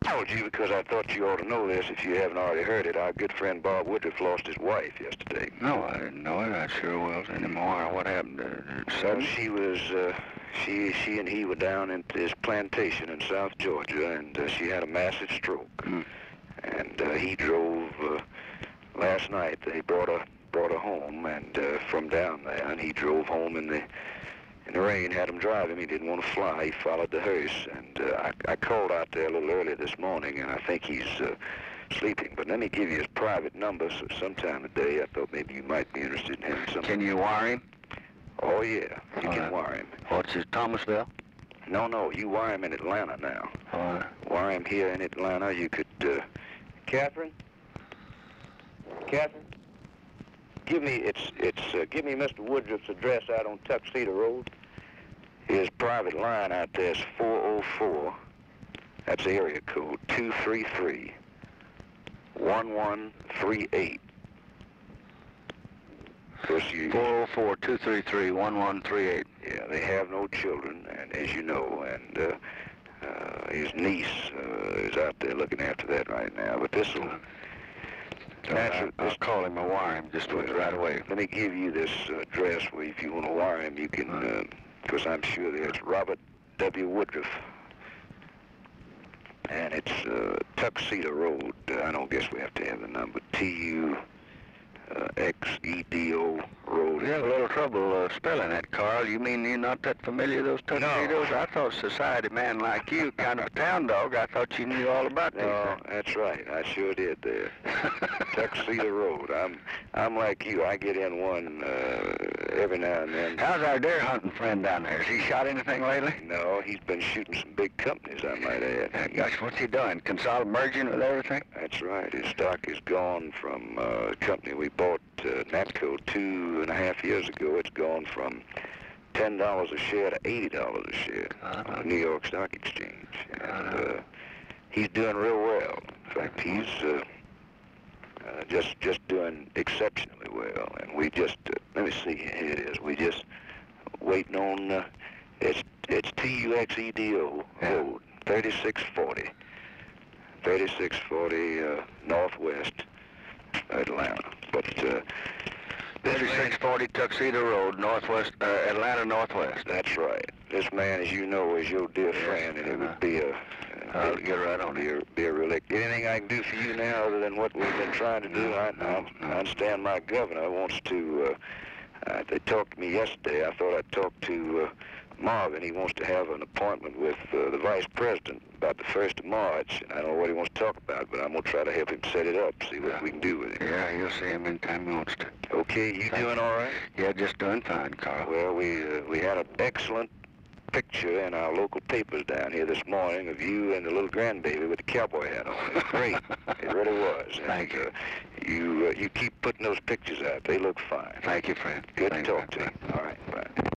called you because I thought you ought to know this if you haven't already heard it. Our good friend Bob Woodruff lost his wife yesterday. No, I didn't know it. I sure will anymore. What happened? So she was, she and he were down in his plantation in South Georgia, and she had a massive stroke. And he drove last night. They brought her home, and from down there, and he drove home in the rain, had him drive him. He didn't want to fly. He followed the hearse, and I called out there a little early this morning, and I think he's sleeping. But let me give you his private number, so sometime today I thought maybe you might be interested in him. Can you wire him? Oh, yeah, you can wire him. What's his, Thomasville? No, you wire him in Atlanta now. All right. Wire him here in Atlanta. You could, Catherine? Give me Mr. Woodruff's address out on Tuxedo Road. His private line out there is 404. That's area code 233-1138. 404-233-1138. Yeah, they have no children, and as you know, and his niece is out there looking after that right now. But this will. I'll call him and wire him just right away. Let me give you this address where if you want to wire him, you can, because I'm sure there's Robert W. Woodruff. And it's Tuxedo Road. I don't guess we have to have the number. Tuxedo Road. You have a little trouble spelling that, Carl. You mean you're not that familiar with those tuxedos? No. I thought a society man like you, kind of a town dog, I thought you knew all about these things. That's right. I sure did there. Tuxedo Road. I'm like you. I get in one every now and then. How's our deer hunting friend down there? Has he shot anything lately? No, he's been shooting some big companies, I might add. Gosh, what's he doing? Merging with everything? That's right. His stock is gone from a company we bought, Natco, 2.5 years ago. It's gone from $10 a share to $80 a share on the New York Stock Exchange. And he's doing real well. In fact, he's just doing exceptionally well. And we just, let me see, here it is. We just waiting on, it's Tuxedo Road, 3640 Northwest Atlanta. But 3640 Tuxedo Road, Northwest, Atlanta Northwest. That's right. This man, as you know, is your dear friend, and it would be I'll get right on it. Be a relic. Anything I can do for you now other than what we've been trying to do? I understand my governor wants to, they talked to me yesterday. I thought I'd talk to Marvin. He wants to have an appointment with the vice president about the 1st of March, and I don't know what he wants to talk about, but I'm going to try to help him set it up, see what we can do with him. Yeah, you'll see him anytime he wants to. Okay, you doing all right? Yeah, just doing fine, Carl. Well, we had an excellent picture in our local papers down here this morning of you and the little grandbaby with the cowboy hat on. It was great. It really was. Thank you. You keep putting those pictures out. They look fine. Thank you, friend. Good to talk to you. All right, bye.